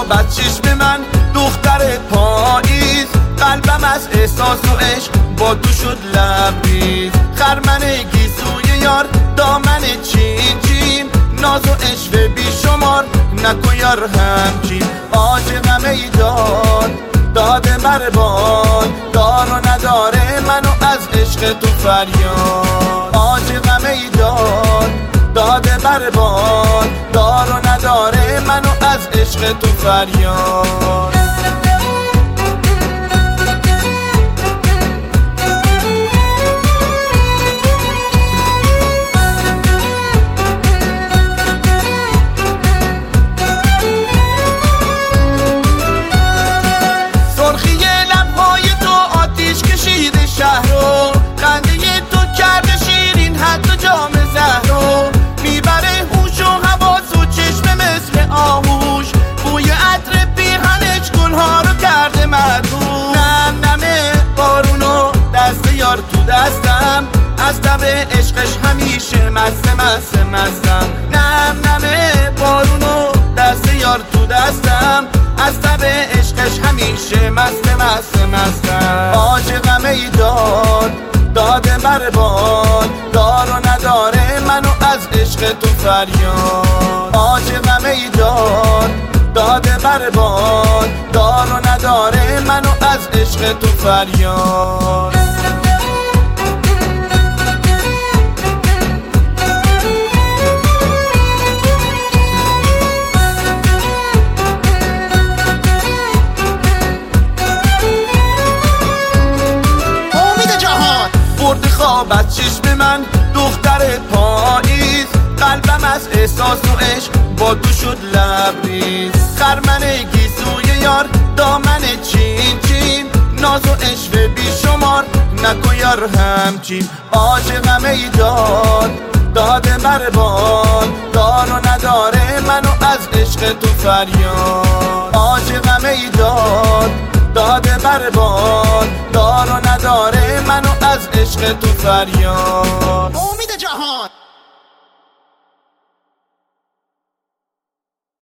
خوابت چشم من دختر پاییز، قلبم از احساس و عشق با تو شد لبریز. خرمن گیسوی یار دامن چین چین، ناز و عشق بی شمار نکو یار همچین. عاشقم ای داد داده مربان، دار و نداره منو از عشق تو فریاد. عاشقم ای داد داده مربان، دار و نداره منو از عشق تو فریاد. خنده تو کرده شیرین حتی جام زهرو، میبره هوش و حواس و چشم مثل آهوش. بوی عطر پیرهنش گلها رو کرده مدهوش. نم نمه بارونو دست یار تو دستم، از تب عشقش همیشه مستم. نم نمه بارونو دست یار تو دستم، از تب عشقش همیشه مستم. عاشقم ای داد داده مربان، دار و نداره منو از عشق تو فریاد. عاشقم ای داد داده مربان، دار و نداره منو از عشق تو فریاد. خوابت چشم من دختر پاییز، قلبم از احساس و عشق با تو شد لبریز. خرمن گیسوی یار دامن چین چین، ناز و عشق بی شمار نکو یار همچین. عاشقم ای داد داده مربان، دار و نداره منو از عشق تو فریاد. عاشقم ای داد داده مربان، دار و نداره منو از عشق تو فریاد.